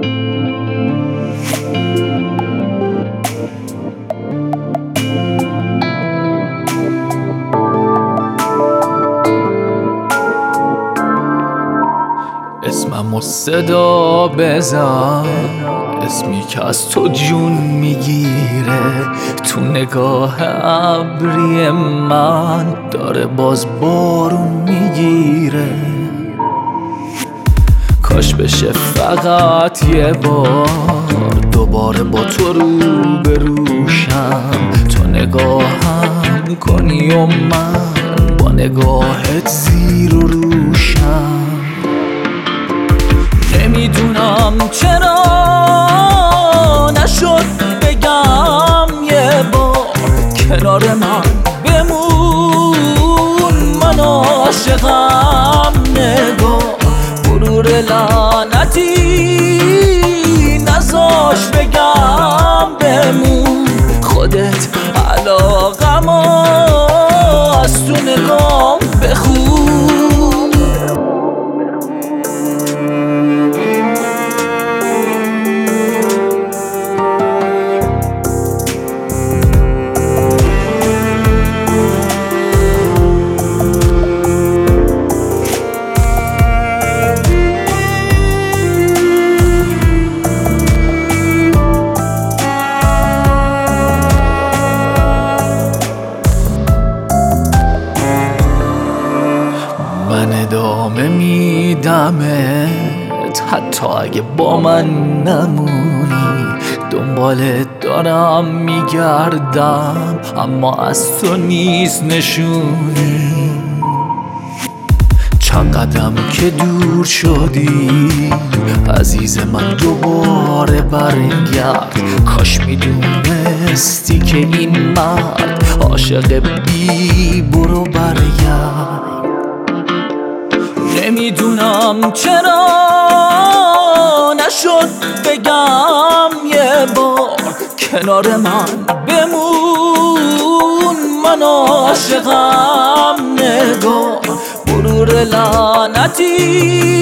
اسممو صدا بزن، اسمی که از تو جون میگیره. تو نگاه ابری من داره باز بارون میگیره. کاش بشه فقط یه بار دوباره با تو روبروشم. تو نگاهم کنی و من با نگاهت زیر و روشم. نمیدونم چرا نشد بگم یه بار کنار من بمون، من عاشقم. نگاه غرور لعنتی نذاش بگم بمون. خودت علاقم از تو نگام بخون. من ادامه میدمت حتی اگه با من نمونی. دنبالت دارم میگردم اما از تو نیست نشونی. چند قدم که دور شدی عزیز من دوباره برگرد. کاش میدونستی که این مرد عاشق بی برو برگرد. نمیدونم چرا نشد بگم یه بار کنار من بمون، من عاشقم. نگاه غرور لعنتی